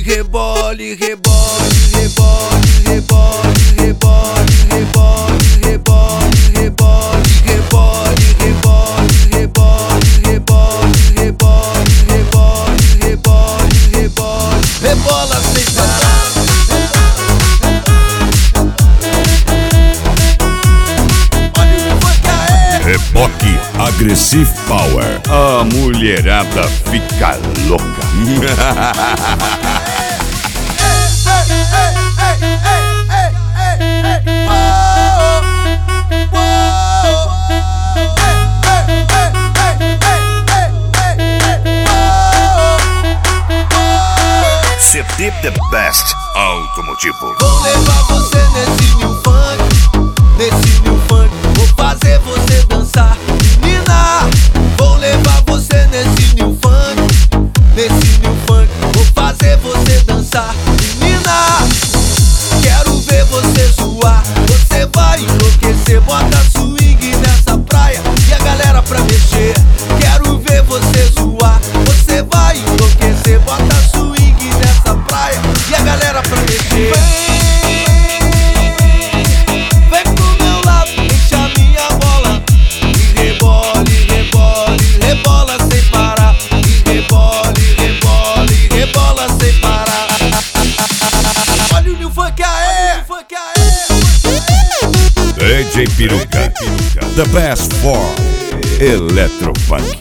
rebole, rebole, rebole, rebole, rebole, rebole, rebole, rebole, rebole, rebole, rebole, rebole, rebole, rebole, rebole, rebole, rebola sem parar. Reboque Aggressive Power. A mulherada fica louca. CD The Best Automotivo. Vou levar você nesse new funk, nesse new funk. Vou fazer você dançar, menina. Vou levar você nesse new funk, nesse new funk. Vou fazer você dançar, menina. Quero ver você suar, você vai enlouquecer. Bota swing nessa praia e a galera pra mexer. Quero ver você suar, você vai enlouquecer. Bota swing nessa praia e a galera pra mexer. Vem pro meu lado, enche a minha bola e rebole, rebole, rebola sem parar. E rebole, rebole, rebola sem parar. Olha o new funk aê, funk aê. DJ Peruca, The Best for Electrofunk.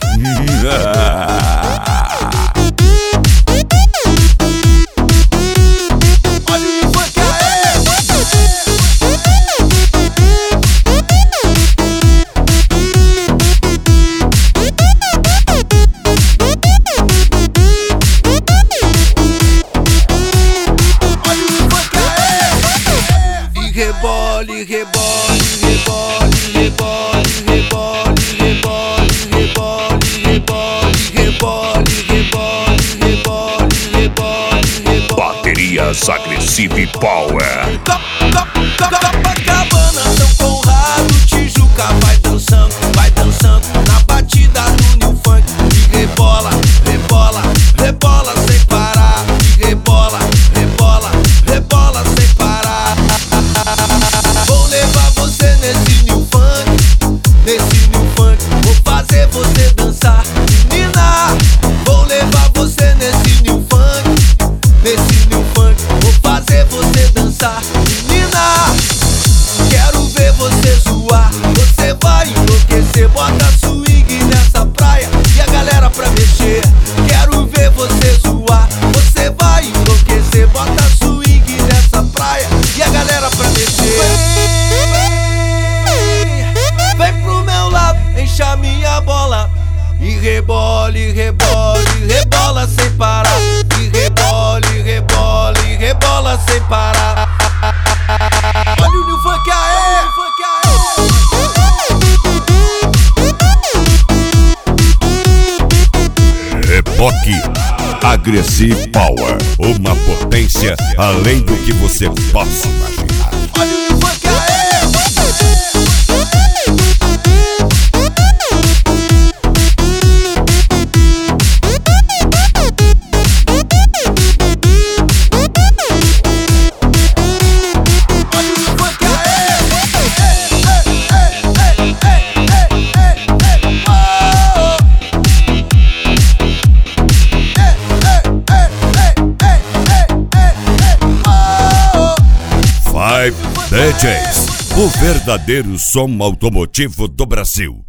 Rebole, rebole, rebole, rebole, rebole, rebole, rebole, rebole, rebole, rebole, rebole, rebole, rebole. Baterias Aggressive Power. Copacabana, São Conrado, Tijuca, vai dançando na batida do new funk. E rebola, rebola, rebola sem parar. E rebola, rebola, rebola sem parar. Vou levar você nesse new funk, nesse new funk. Vou fazer você dançar, menina. Vou levar você nesse new funk, nesse new funk. Vou fazer você dançar, menina. Quero ver você suar, você vai enlouquecer. Bota swing nessa praia e a galera pra mexer. Quero ver você suar, você vai enlouquecer. Bota swing nessa praia e a galera pra mexer. Vem pro meu lado, enche a minha bola e rebole, rebole, rebola sem parar. E rebole, rebole, rebola sem parar. Olha o new funk aê, funk aê. Reboque Aggressive Power. Uma potência além do que você possa imaginar. Olha o new funk aê. DJs, o verdadeiro som automotivo do Brasil.